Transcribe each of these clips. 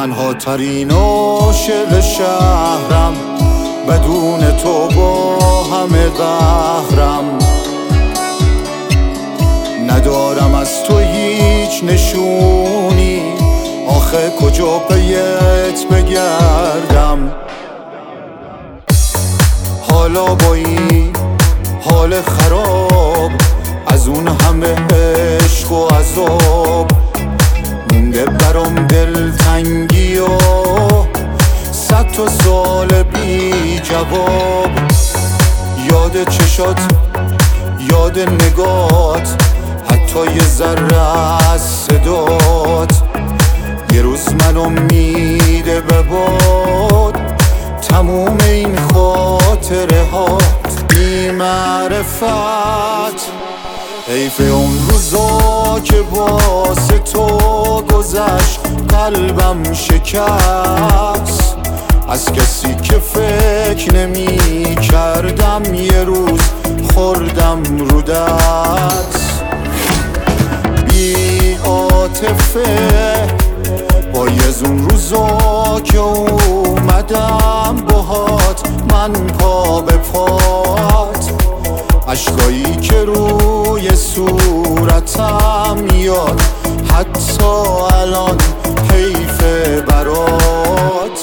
تنها ترین عاشق شهرم، بدون تو با همه قهرم. ندارم از تو هیچ نشونی، آخه کجا پیت بگردم. حالا با این حال خراب، از اون همه عشق و عذاب، مونده برام دلتنگی و 100 تا سال بی جواب. یاد چشات، یاد نگات، حتی یه ذره از صدات، یه روز منو میده به باد. تموم این خاطره هات بی معرفت، حیف اون روزا که واسه تو گذشت. قلبم شکست از کسی که فکر نمی کردم، یه روز خوردم رو دست. بی عاطفه باید اون روزا که اومدم باهات، من پا به پات. عشقایی که روی صورتم میاد، حتی الان حیفه برات.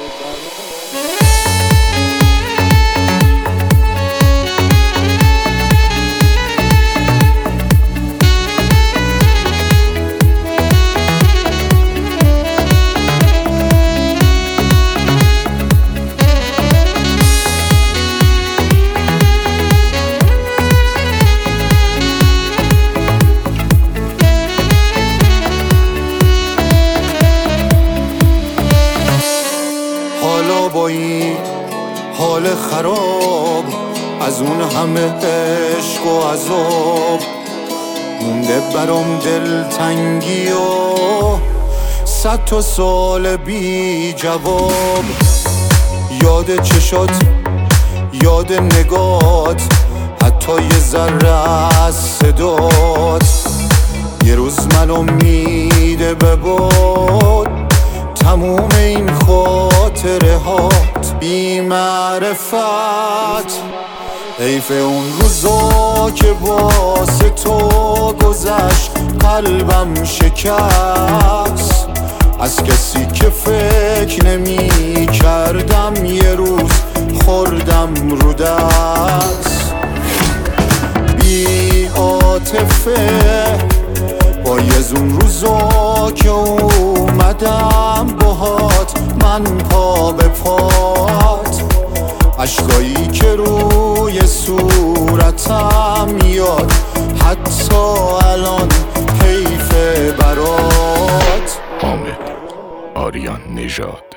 با این حال خراب، از اون همه عشق و عذاب، مونده برام دلتنگی و 100 تا سال بی جواب. یاد چشات، یاد نگات، حتی یه ذره از صدات، یه روز منو میده به باد. تموم این خاطره هات بی معرفت، حیف اون روزا که واسه تو گذشت. قلبم شکست از کسی که فکر نمی کردم، یه روز خوردم رو دست. بی عاطفه باید اون روزا که اومدم باهات، من پا به پات. عشقایی که روی صورتم میاد، حتی الان حیفه برات. حامد آریان نژاد.